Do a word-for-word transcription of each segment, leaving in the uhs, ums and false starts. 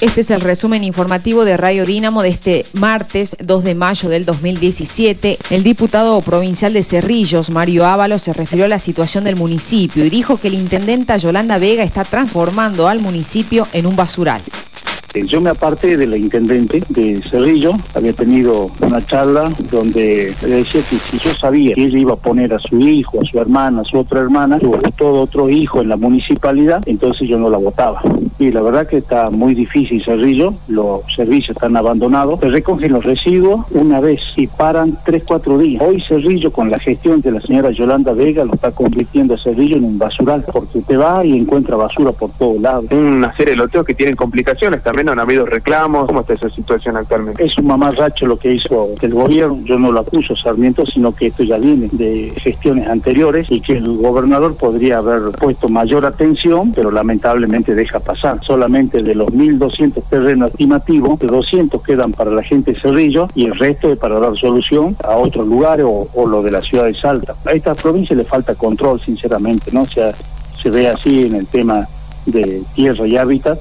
Este es el resumen informativo de Radio Dínamo de este martes dos de mayo del dos mil diecisiete. El diputado provincial de Cerrillos, Mario Ábalos, se refirió a la situación del municipio y dijo que la intendenta Yolanda Vega está transformando al municipio en un basural. Yo me aparté de la intendente de Cerrillo, había tenido una charla donde le decía que si yo sabía que ella iba a poner a su hijo, a su hermana, a su otra hermana, o todo otro hijo en la municipalidad, entonces yo no la votaba. Y la verdad que está muy difícil Cerrillo, los servicios están abandonados, se recogen los residuos una vez y paran tres, cuatro días. Hoy Cerrillo, con la gestión de la señora Yolanda Vega, lo está convirtiendo a Cerrillo en un basural, porque usted va y encuentra basura por todos lados. Una serie de loteos que tienen complicaciones también. ¿No han habido reclamos? ¿Cómo está esa situación actualmente? Es un mamarracho lo que hizo el gobierno. Yo no lo acuso, Sarmiento, sino que esto ya viene de gestiones anteriores y que el gobernador podría haber puesto mayor atención, pero lamentablemente deja pasar. Solamente de los mil doscientos terrenos estimativos, doscientos quedan para la gente de Cerrillo y el resto es para dar solución a otros lugares o, o lo de la ciudad de Salta. A esta provincia le falta control, sinceramente, ¿no? O sea, se ve así en el tema de tierra y hábitat.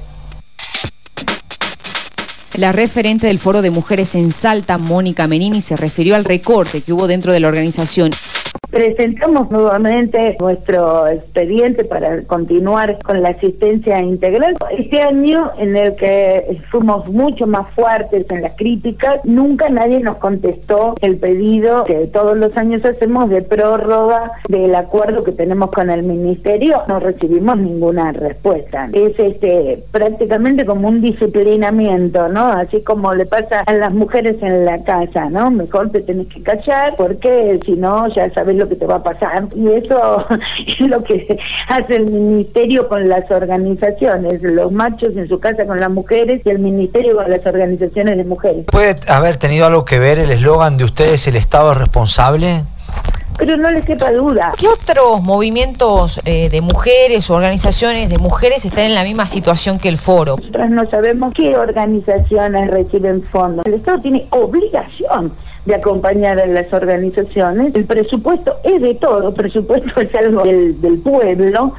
La referente del Foro de Mujeres en Salta, Mónica Menini, se refirió al recorte que hubo dentro de la organización. Presentamos nuevamente nuestro expediente para continuar con la asistencia integral. Este año, en el que fuimos mucho más fuertes en las críticas, nunca nadie nos contestó el pedido que todos los años hacemos de prórroga del acuerdo que tenemos con el ministerio. No recibimos ninguna respuesta. Es este prácticamente como un disciplinamiento, ¿no? Así como le pasa a las mujeres en la casa, ¿no? Mejor te tenés que callar porque si no ya sabes lo que te va a pasar, y eso es lo que hace el ministerio con las organizaciones, los machos en su casa con las mujeres y el ministerio con las organizaciones de mujeres. ¿Puede haber tenido algo que ver el eslogan de ustedes, el Estado es responsable? Pero no les quepa duda. ¿Qué otros movimientos eh, de mujeres o organizaciones de mujeres están en la misma situación que el foro? Nosotros no sabemos qué organizaciones reciben fondos. El Estado tiene obligación de acompañar a las organizaciones. El presupuesto es de todo, el presupuesto es algo del, del pueblo.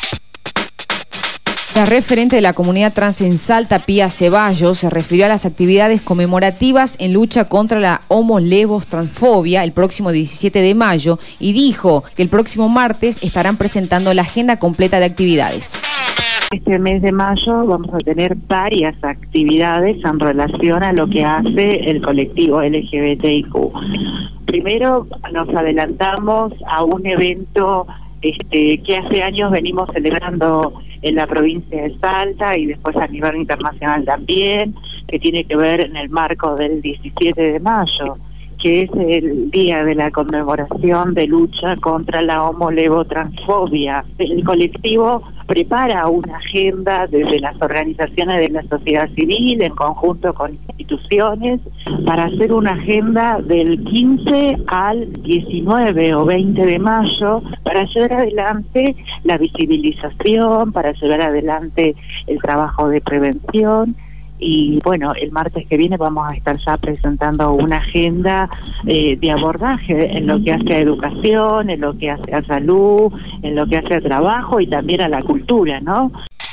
La referente de la comunidad trans en Salta, Pía Ceballos, se refirió a las actividades conmemorativas en lucha contra la homo-lesbos-transfobia el próximo diecisiete de mayo y dijo que el próximo martes estarán presentando la agenda completa de actividades. Este mes de mayo vamos a tener varias actividades en relación a lo que hace el colectivo L G B T I Q. Primero nos adelantamos a un evento este, que hace años venimos celebrando en la provincia de Salta y después a nivel internacional también, que tiene que ver en el marco del diecisiete de mayo, que es el día de la conmemoración de lucha contra la homo-lesbo-transfobia. El colectivo prepara una agenda desde las organizaciones de la sociedad civil en conjunto con instituciones para hacer una agenda del quince al diecinueve o veinte de mayo para llevar adelante la visibilización, para llevar adelante el trabajo de prevención. Y bueno, el martes que viene vamos a estar ya presentando una agenda eh, de abordaje en lo que hace a educación, en lo que hace a salud, en lo que hace a trabajo y también a la cultura, ¿no?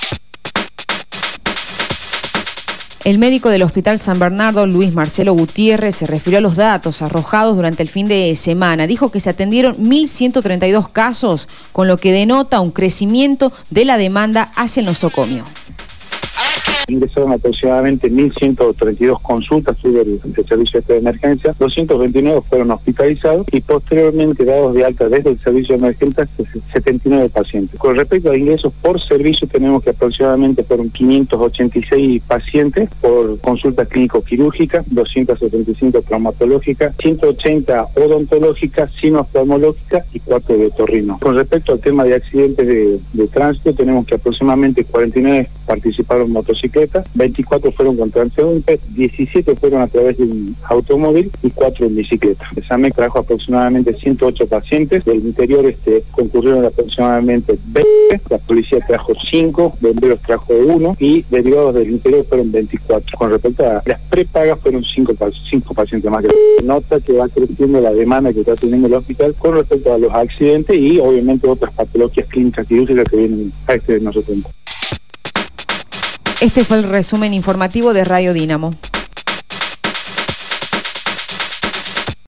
El médico del Hospital San Bernardo, Luis Marcelo Gutiérrez, se refirió a los datos arrojados durante el fin de semana. Dijo que se atendieron mil ciento treinta y dos casos, con lo que denota un crecimiento de la demanda hacia el nosocomio. Ingresaron aproximadamente mil ciento treinta y dos consultas del, del servicio de emergencia, doscientos veintinueve fueron hospitalizados y posteriormente dados de alta desde el servicio de emergencia setenta y nueve pacientes. Con respecto a ingresos por servicio, tenemos que aproximadamente fueron quinientos ochenta y seis pacientes por consulta clínico-quirúrgica, doscientos setenta y cinco traumatológicas, ciento ochenta odontológicas, sino-oftalmológicas y cuatro de otorrino. Con respecto al tema de accidentes de, de tránsito, tenemos que aproximadamente cuarenta y nueve participaron en motocicletas, veinticuatro fueron con transeúntes, diecisiete fueron a través de un automóvil y cuatro en bicicleta. El SAMEC trajo aproximadamente ciento ocho pacientes, del interior este, concurrieron aproximadamente veinte, la policía trajo cinco, bomberos trajo uno y derivados del interior fueron veinticuatro. Con respecto a las prepagas fueron cinco pacientes más. Nota que va creciendo la demanda que está teniendo el hospital con respecto a los accidentes y obviamente otras patologías clínicas quirúrgicas que vienen a este de nosotros. Este fue el resumen informativo de Radio Dínamo.